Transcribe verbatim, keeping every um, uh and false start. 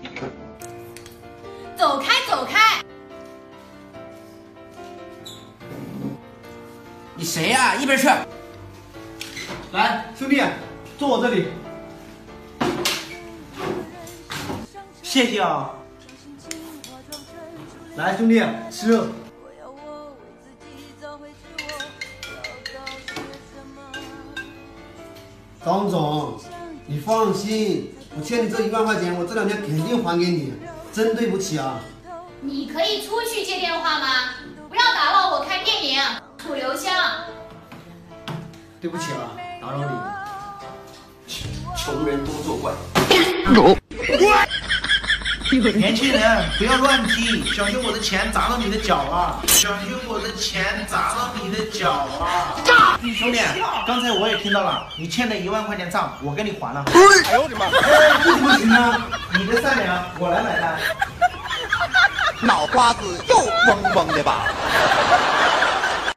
走开，走开！ 你谁呀、啊？一边去！ 来，兄弟，坐我这里。 谢谢啊。 来，兄弟，吃。张总，你放心，我欠你这一万块钱，我这两天肯定还给你，真对不起啊。 你可以出去接电话吗？不要打扰我看电影，楚留香。 对不起了，打扰你。 穷人多作怪。 年轻人不要乱踢，小心我的钱砸到你的脚啊！小心我的钱砸到你的脚啊！兄弟，刚才我也听到了，你欠的一万块钱账，我给你还了。哎呦我的妈！哎，这怎么行啊？你的善良，我来买单。 脑瓜子又嗡嗡的吧？